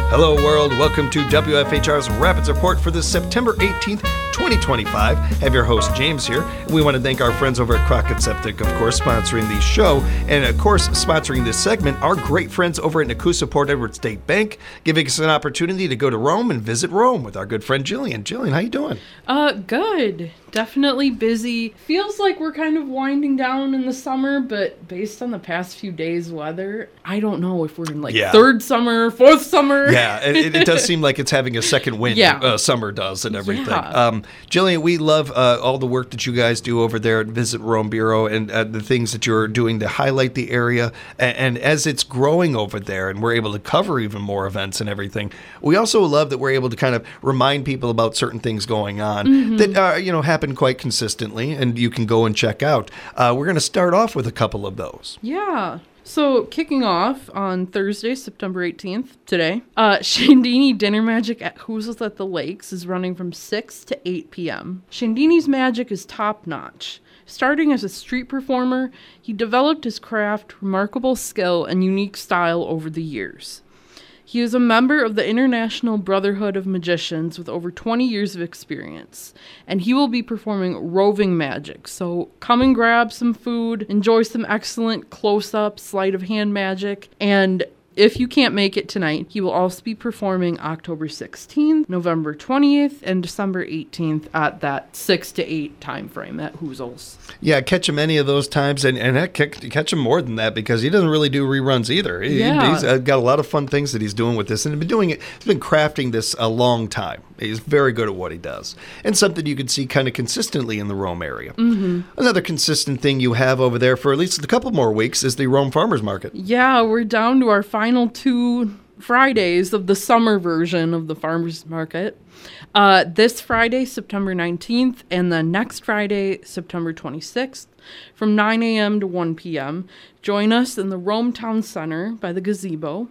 Hello, world. Welcome to WFHR's Rapids Report for this September 18th, 2025. I have your host, James, here. We want to thank our friends over at Crockett Septic, of course, sponsoring the show. And, of course, sponsoring this segment, our great friends over at Nakusa Port Edward State Bank, giving us an opportunity to go to Rome and visit Rome with our good friend, Jillian. Jillian, how you doing? Good. Definitely busy. Feels like we're kind of winding down in the summer, but based on the past few days' weather, I don't know if we're in third summer, fourth summer. Yeah, it does seem like it's having a second wind. Yeah. Summer does and everything. Yeah. Jillian, we love all the work that you guys do over there at Visit Rome Bureau and the things that you're doing to highlight the area. And as it's growing over there and we're able to cover even more events and everything, we also love that we're able to kind of remind people about certain things going on that happen quite consistently and you can go and check out. We're going to start off with a couple of those. Yeah. So, kicking off on Thursday, September 18th, today, Shandini Dinner Magic at Hoozles at the Lakes is running from 6 to 8 p.m. Shandini's magic is top-notch. Starting as a street performer, he developed his craft, remarkable skill, and unique style over the years. He is a member of the International Brotherhood of Magicians with over 20 years of experience, and he will be performing roving magic. So come and grab some food, enjoy some excellent close-up, sleight of hand magic, and if you can't make it tonight, he will also be performing October 16th, November 20th, and December 18th at that 6 to 8 time frame at Hoozles. Yeah, catch him any of those times, and catch him more than that because he doesn't really do reruns either. He's got a lot of fun things that he's doing with this, and he's been crafting this a long time. He's very good at what he does, and something you can see kind of consistently in the Rome area. Mm-hmm. Another consistent thing you have over there for at least a couple more weeks is the Rome Farmers Market. Yeah, we're down to our final 2 Fridays of the summer version of the Farmers Market. This Friday, September 19th, and then next Friday, September 26th, from 9 a.m. to 1 p.m. Join us in the Rome Town Center by the gazebo.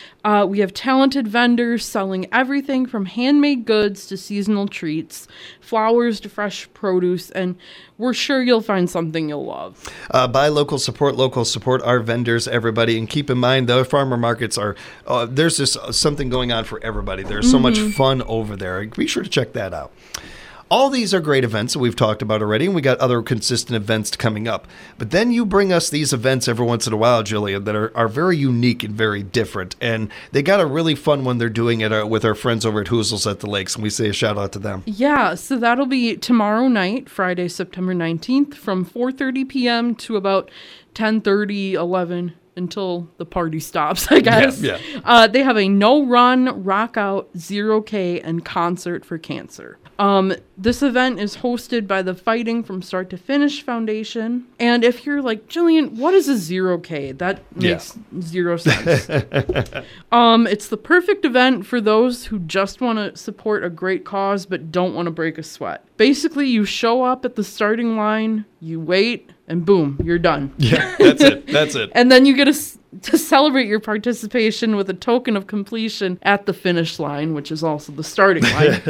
We have talented vendors selling everything from handmade goods to seasonal treats, flowers to fresh produce, and we're sure you'll find something you'll love. Buy local, support our vendors, everybody. And keep in mind, the farmer markets are, there's just something going on for everybody. There's so much fun over there. Be sure to check that out. All these are great events that we've talked about already, and we got other consistent events coming up. But then you bring us these events every once in a while, Jillian, that are very unique and very different. And they got a really fun one they're doing it with our friends over at Hoozles at the Lakes, and we say a shout out to them. Yeah, so that'll be tomorrow night, Friday, September 19th, from 4:30 p.m. to about 10:30, 11 until the party stops, I guess. Yeah. They have a no-run, rock-out, 0K, and concert for cancer. This event is hosted by the Fighting from Start to Finish Foundation. And if you're like, Jillian, what is a 0K? That makes zero sense. It's the perfect event for those who just want to support a great cause but don't want to break a sweat. Basically, you show up at the starting line, you wait, and boom, you're done. Yeah, that's it. And then you get to celebrate your participation with a token of completion at the finish line, which is also the starting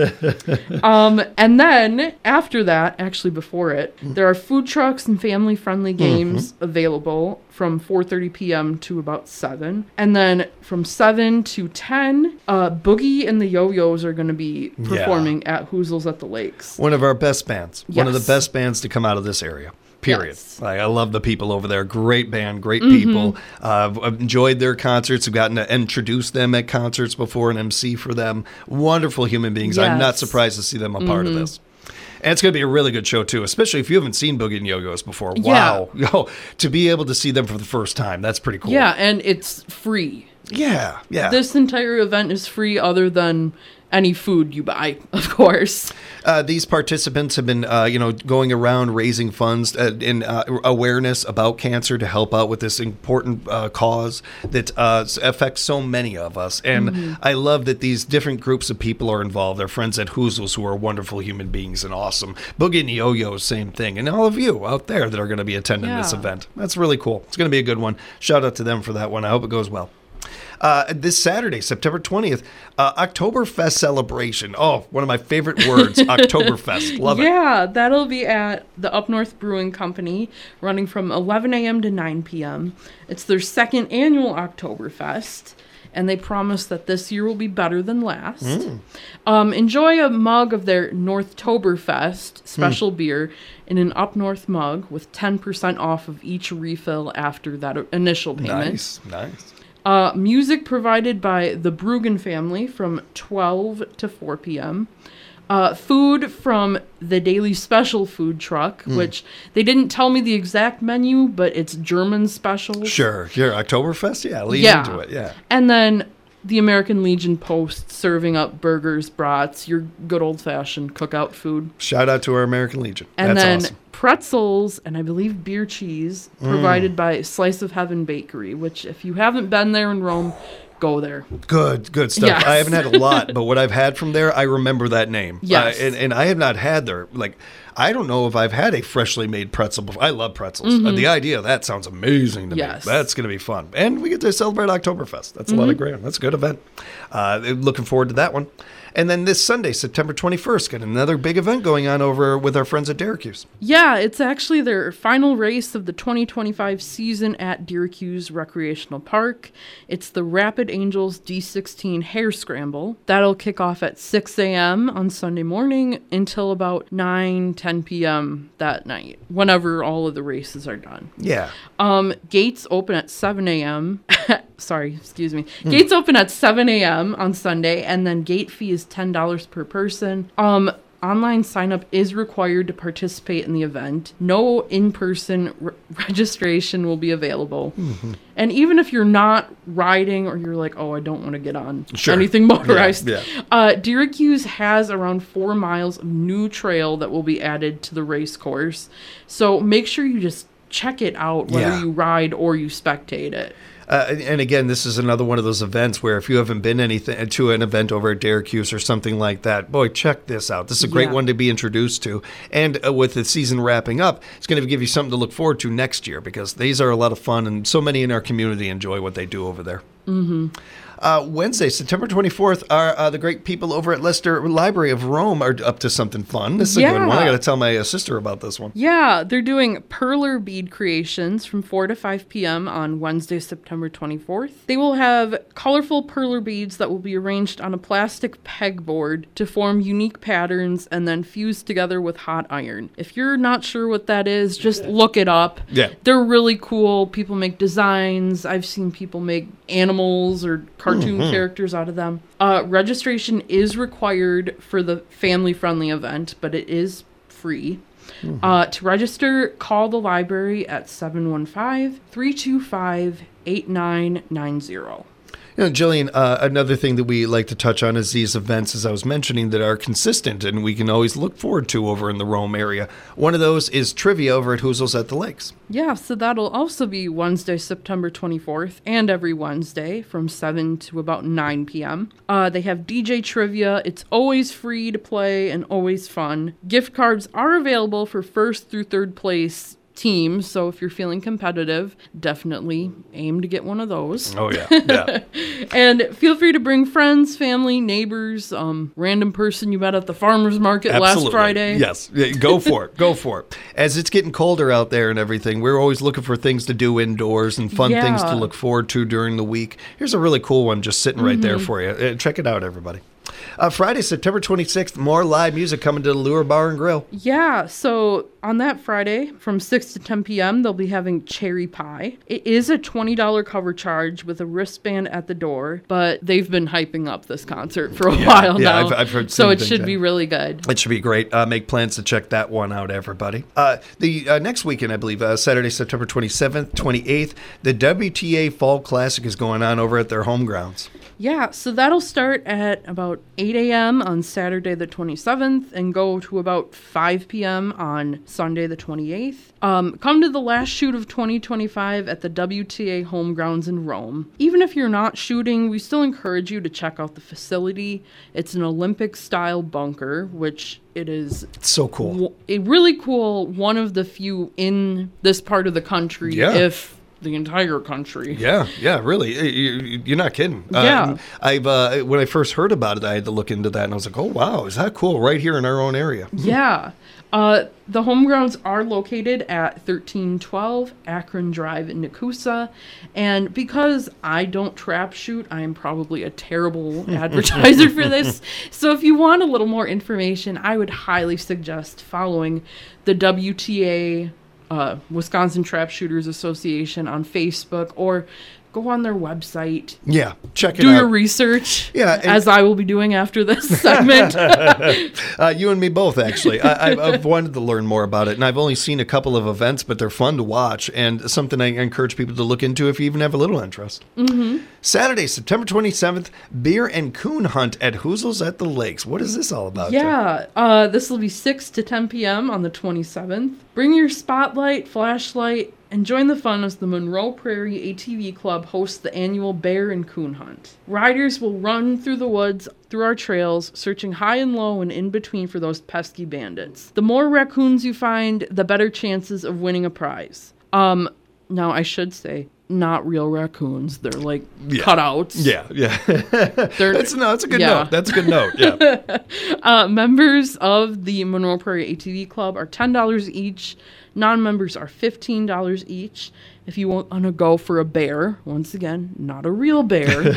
line. And then after that, actually before it, there are food trucks and family-friendly games available from 4:30 p.m. to about 7. And then from 7 to 10, Boogie and the Yo-Yos are going to be performing at Hoozles at the Lakes. One of our best bands. Yes. One of the best bands to come out of this area. Period. Yes. I love the people over there. Great band, great people. I've enjoyed their concerts. I've gotten to introduce them at concerts before and MC for them. Wonderful human beings. Yes. I'm not surprised to see them a part of this. And it's going to be a really good show, too, especially if you haven't seen Boogie and Yo-Yos before. Wow. To be able to see them for the first time, that's pretty cool. Yeah, and it's free. Yeah. This entire event is free other than any food you buy, of course. These participants have been, going around raising funds in awareness about cancer to help out with this important cause that affects so many of us. And I love that these different groups of people are involved. Our friends at Hoozles, who are wonderful human beings and awesome. Boogie and Yo-Yos, same thing. And all of you out there that are going to be attending this event. That's really cool. It's going to be a good one. Shout out to them for that one. I hope it goes well. This Saturday, September 20th, Oktoberfest celebration. Oh, one of my favorite words, Oktoberfest. Love it. Yeah, that'll be at the Up North Brewing Company, running from 11 a.m. to 9 p.m. It's their second annual Oktoberfest, and they promise that this year will be better than last. Enjoy a mug of their Northtoberfest special beer in an Up North mug with 10% off of each refill after that initial payment. Nice. Music provided by the Bruggen family from 12 to 4 p.m. Food from the Daily Special food truck, which they didn't tell me the exact menu, but it's German specials. Sure. Oktoberfest? Yeah, lean into it. Yeah. And then the American Legion Post serving up burgers, brats, your good old-fashioned cookout food. Shout out to our American Legion. And That's then awesome. Pretzels and I believe beer cheese provided by Slice of Heaven Bakery, which if you haven't been there in Rome, go there. Good stuff. Yes. I haven't had a lot, but what I've had from there, I remember that name. Yes. And I have not had their, I don't know if I've had a freshly made pretzel before. I love pretzels. The idea of that sounds amazing to me. That's going to be fun. And we get to celebrate Oktoberfest. That's a lot of great. That's a good event. Looking forward to that one. And then this Sunday, September 21st, got another big event going on over with our friends at Syracuse. Yeah, it's actually their final race of the 2025 season at Syracuse Recreational Park. It's the Rapid Angels D16 Hare Scramble. That'll kick off at 6 a.m. on Sunday morning until about 9-10 p.m. that night, whenever all of the races are done. Yeah. Gates open at 7 a.m. Gates open at 7 a.m. on Sunday, and then gate fee is $10 per person. Online sign-up is required to participate in the event. No in-person registration will be available. And even if you're not riding or you're like, oh, I don't want to get on anything motorized, Syracuse has around 4 miles of new trail that will be added to the race course. So make sure you just check it out, whether you ride or you spectate it. And again, this is another one of those events where if you haven't been to an event over at Syracuse or something like that, boy, check this out. This is a great one to be introduced to. And with the season wrapping up, it's going to give you something to look forward to next year because these are a lot of fun and so many in our community enjoy what they do over there. Wednesday, September 24th, the great people over at Leicester Library of Rome are up to something fun. This is a good one. I got to tell my sister about this one. Yeah, they're doing perler bead creations from 4 to 5 p.m. on Wednesday, September 24th. They will have colorful perler beads that will be arranged on a plastic pegboard to form unique patterns and then fused together with hot iron. If you're not sure what that is, just look it up. Yeah. They're really cool. People make designs. I've seen people make animals or cartoon characters out of them. Registration is required for the family-friendly event, but it is free. To register, call the library at 715-325-8990. You know, Jillian, another thing that we like to touch on is these events, as I was mentioning, that are consistent and we can always look forward to over in the Rome area. One of those is trivia over at Hoozles at the Lakes. Yeah, so that'll also be Wednesday, September 24th, and every Wednesday from 7 to about 9 p.m. They have DJ trivia. It's always free to play and always fun. Gift cards are available for first through third place teams, so if you're feeling competitive, definitely aim to get one of those. Oh yeah. And feel free to bring friends, family, neighbors, random person you met at the farmer's market last Friday. Yes, go for it. As it's getting colder out there and everything, we're always looking for things to do indoors and fun things to look forward to during the week. Here's a really cool one just sitting right there for you. Check it out, everybody. Friday, September 26th, more live music coming to the Lure Bar and Grill. Yeah, so on that Friday from 6 to 10 p.m., they'll be having cherry pie. It is a $20 cover charge with a wristband at the door, but they've been hyping up this concert for a while now. I've heard so it should be really good. It should be great. Make plans to check that one out, everybody. The next weekend, I believe, Saturday, September 27th, 28th, the WTA Fall Classic is going on over at their home grounds. Yeah, so that'll start at about 8 a.m. on Saturday the 27th and go to about 5 p.m. on Sunday the 28th. Come to the last shoot of 2025 at the WTA home grounds in Rome. Even if you're not shooting, we still encourage you to check out the facility. It's an Olympic-style bunker, which it is so cool. Really cool. One of the few in this part of the country, if the entire country. Yeah, really. You're not kidding. Yeah. When I first heard about it, I had to look into that, and I was like, oh, wow, is that cool? Right here in our own area. Yeah. The home grounds are located at 1312 Akron Drive in Nakusa. And because I don't trap shoot, I am probably a terrible advertiser for this. So if you want a little more information, I would highly suggest following the WTA, Wisconsin Trap Shooters Association, on Facebook, or go on their website. Yeah, check it out. Do your research. Yeah, as I will be doing after this segment. You and me both, actually. I've wanted to learn more about it, and I've only seen a couple of events, but they're fun to watch, and something I encourage people to look into if you even have a little interest. Mm-hmm. Saturday, September 27th, beer and coon hunt at Hoozle's at the Lakes. What is this all about? Yeah, this will be 6 to 10 p.m. on the 27th. Bring your spotlight, flashlight, and join the fun as the Monroe Prairie ATV Club hosts the annual bear and coon hunt. Riders will run through the woods, through our trails, searching high and low and in between for those pesky bandits. The more raccoons you find, the better chances of winning a prize. Now I should say, not real raccoons. They're like cutouts. Yeah. That's a good note. That's a good note. Yeah. Members of the Monroe Prairie ATV Club are $10 each. Non-members are $15 each. If you want to go for a bear, once again, not a real bear,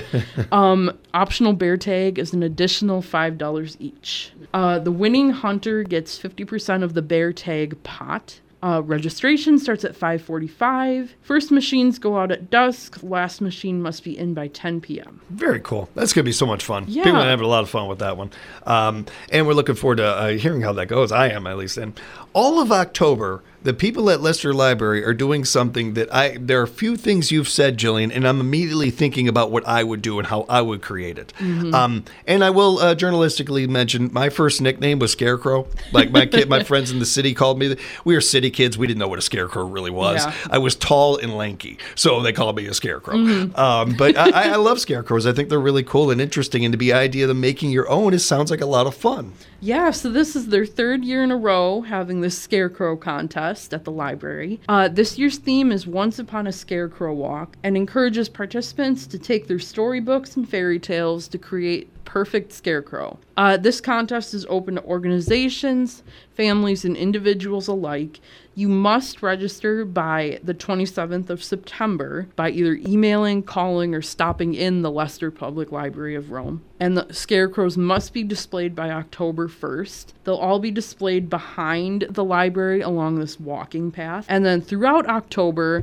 optional bear tag is an additional $5 each. The winning hunter gets 50% of the bear tag pot. Registration starts at 5:45. First machines go out at dusk. Last machine must be in by 10 p.m. Very cool. That's going to be so much fun. Yeah. People are having a lot of fun with that one. And we're looking forward to hearing how that goes. I am, at least. And all of October, the people at Leicester Library are doing something that there are a few things you've said, Jillian, and I'm immediately thinking about what I would do and how I would create it. Mm-hmm. And I will journalistically mention my first nickname was Scarecrow. Like my friends in the city called me. We were city kids. We didn't know what a scarecrow really was. Yeah. I was tall and lanky, so they called me a scarecrow. Mm-hmm. But I love scarecrows. I think they're really cool and interesting, and to be idea of making your own, it sounds like a lot of fun. Yeah, so this is their third year in a row having this scarecrow contest at the library. This year's theme is Once Upon a Scarecrow Walk, and encourages participants to take their storybooks and fairy tales to create perfect scarecrow. This contest is open to organizations, families, and individuals alike. You must register by the 27th of September by either emailing, calling, or stopping in the Leicester Public Library of Rome. And the scarecrows must be displayed by October 1st. They'll all be displayed behind the library along this walking path. And then throughout October,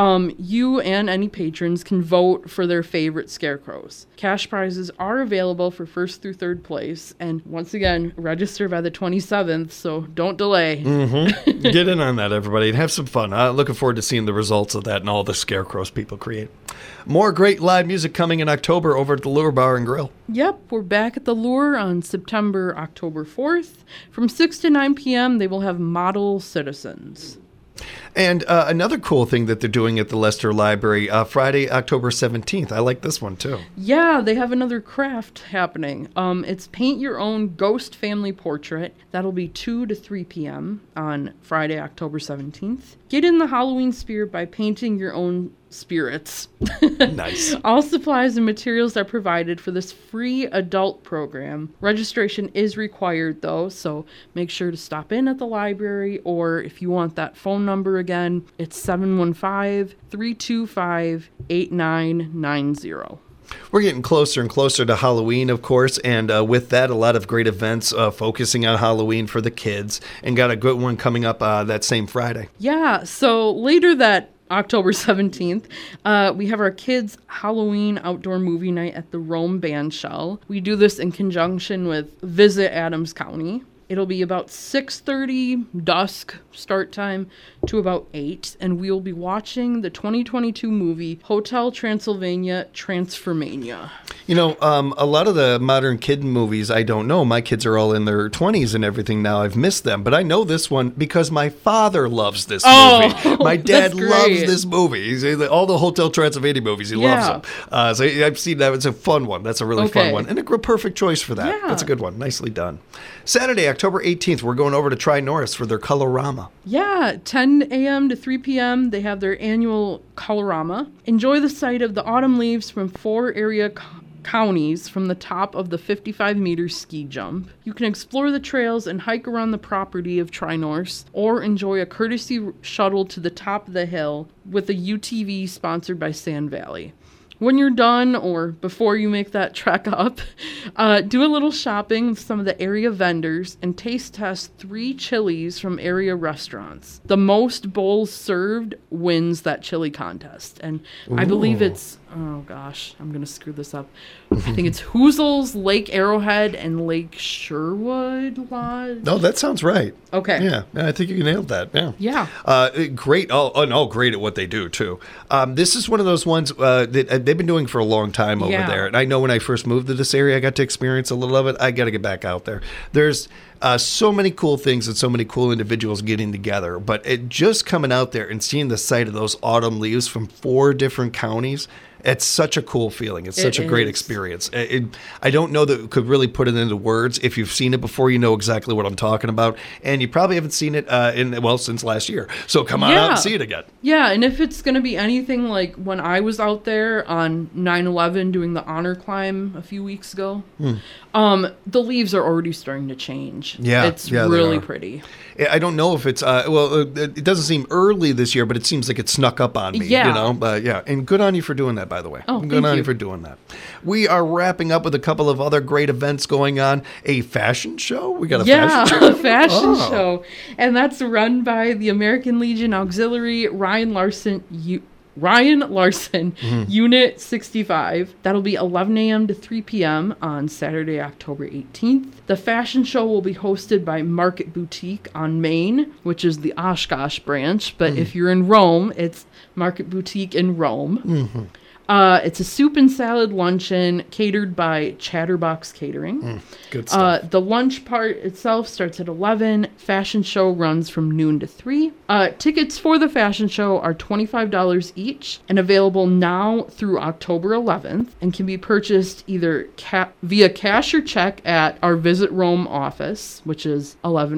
you and any patrons can vote for their favorite scarecrows. Cash prizes are available for first through third place. And once again, register by the 27th, so don't delay. Mm-hmm. Get in on that, everybody, and have some fun. Looking forward to seeing the results of that and all the scarecrows people create. More great live music coming in October over at the Lure Bar and Grill. Yep, we're back at the Lure on October 4th. From 6 to 9 p.m., they will have Model Citizens. And another cool thing that they're doing at the Leicester Library, Friday, October 17th. I like this one, too. Yeah, they have another craft happening. It's Paint Your Own Ghost Family Portrait. That'll be 2 to 3 p.m. on Friday, October 17th. Get in the Halloween spirit by painting your own spirits. Nice. All supplies and materials are provided for this free adult program. Registration is required, though, so make sure to stop in at the library, or if you want that phone number again, it's 715-325-8990. We're getting closer and closer to Halloween, of course, and with that, a lot of great events focusing on Halloween for the kids, and got a good one coming up that same Friday. Yeah, so later that October 17th, we have our kids' Halloween outdoor movie night at the Rome Bandshell. We do this in conjunction with Visit Adams County. It'll be about 6:30 dusk start time to about 8, and we'll be watching the 2022 movie Hotel Transylvania Transformania. A lot of the modern kid movies, I don't know. My kids are all in their 20s and everything now. I've missed them. But I know this one because my father loves this movie. My dad loves this movie. All the Hotel Transylvania movies, he loves them. So I've seen that. It's a fun one. That's a really fun one. And a perfect choice for that. Yeah. That's a good one. Nicely done. Saturday, October 18th, we're going over to Tri-Norris for their Colorama. Yeah, 10 a.m. to 3 p.m. They have their annual Colorama. Enjoy the sight of the autumn leaves from 4 area counties from the top of the 55-meter ski jump. You can explore the trails and hike around the property of Tri-Norris, or enjoy a courtesy shuttle to the top of the hill with a UTV sponsored by Sand Valley. When you're done, or before you make that trek up, do a little shopping with some of the area vendors and taste test 3 chilies from area restaurants. The most bowls served wins that chili contest. And I believe it's, oh gosh, I'm going to screw this up. I think it's Hoozles, Lake Arrowhead, and Lake Sherwood Lodge. No, that sounds right. Okay. Yeah, I think you nailed that. Yeah. Great. Great at what they do, too. This is one of those ones that they've been doing for a long time over there. And I know when I first moved to this area, I got to experience a little of it. I got to get back out there. There's so many cool things and so many cool individuals getting together. But just coming out there and seeing the sight of those autumn leaves from 4 different counties, it's such a cool feeling. It's such a great experience. I don't know that we could really put it into words. If you've seen it before, you know exactly what I'm talking about. And you probably haven't seen it since last year. So come on out and see it again. Yeah, and if it's going to be anything like when I was out there on 9/11 doing the honor climb a few weeks ago, the leaves are already starting to change. Yeah, it's really pretty. I don't know if it's it doesn't seem early this year, but it seems like it snuck up on me. Yeah. And good on you for doing that, by the way. Oh, good on you for doing that. We are wrapping up with a couple of other great events going on. A fashion show. We got a fashion show. A fashion show, and that's run by the American Legion Auxiliary Ryan Larson, Unit 65. That'll be 11 a.m. to 3 p.m. on Saturday, October 18th. The fashion show will be hosted by Market Boutique on Main, which is the Oshkosh branch. But if you're in Rome, it's Market Boutique in Rome. Mm-hmm. It's a soup and salad luncheon catered by Chatterbox Catering. Good stuff. The lunch part itself starts at 11. Fashion show runs from noon to 3. Tickets for the fashion show are $25 each and available now through October 11th and can be purchased either via cash or check at our Visit Rome office, which is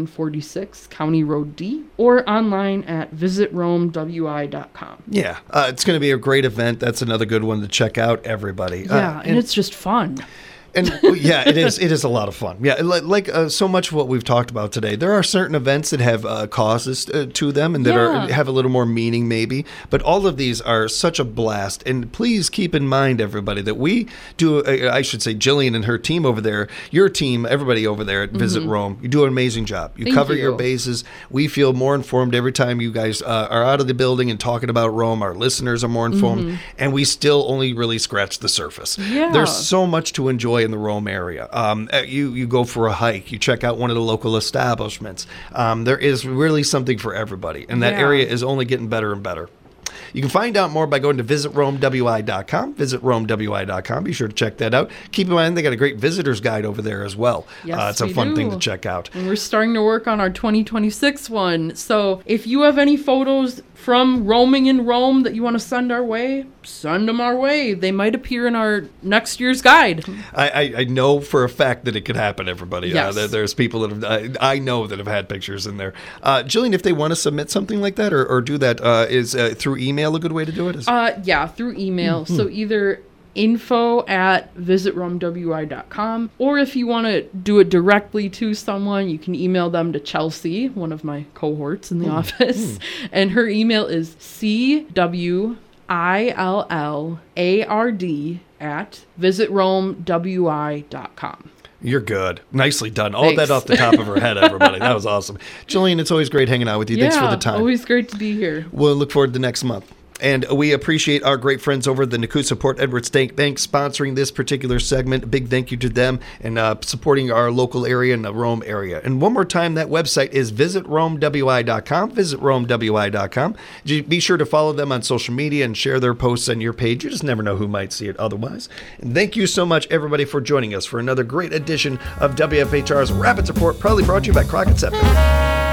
1146 County Road D, or online at visitromewi.com. Yeah, it's going to be a great event. That's another good one to check out, everybody. Yeah, and it's just fun. And yeah, it is. It is a lot of fun. Yeah, like so much of what we've talked about today. There are certain events that have causes to them and that have a little more meaning, maybe. But all of these are such a blast. And please keep in mind, everybody, that we do. I should say, Jillian and her team over there, your team, everybody over there at Visit Rome, you do an amazing job. You cover your bases. We feel more informed every time you guys are out of the building and talking about Rome. Our listeners are more informed, and we still only really scratch the surface. Yeah. There's so much to enjoy in the Rome area. You go for a hike, you check out one of the local establishments. There is really something for everybody, and that area is only getting better and better. You can find out more by going to visitromewi.com, visitromewi.com. Be sure to check that out. Keep in mind, they got a great visitor's guide over there as well. Yes, it's a fun thing to check out. And we're starting to work on our 2026 one. So if you have any photos from roaming in Rome that you want to send our way, send them our way. They might appear in our next year's guide. I know for a fact that it could happen, everybody. Yes. There's people that I know that have had pictures in there. Jillian, if they want to submit something like that or do that, is through email a good way to do it? Yeah, through email. So either info@visitromewi.com, or if you want to do it directly to someone, you can email them to Chelsea, one of my cohorts in the office, and her email is cwillard@visitromewi.com. You're good. Nicely done. All that off the top of her head, everybody. That was awesome. Jillian, it's always great hanging out with you. Thanks for the time. Always great to be here. We'll look forward to next month. And we appreciate our great friends over at the Nakusa Port Edward Bank sponsoring this particular segment. A big thank you to them and supporting our local area and the Rome area. And one more time, that website is visitromewi.com. Visitromewi.com. Be sure to follow them on social media and share their posts on your page. You just never know who might see it otherwise. And thank you so much, everybody, for joining us for another great edition of WFHR's Rapids Report, proudly brought to you by Crockett Septic.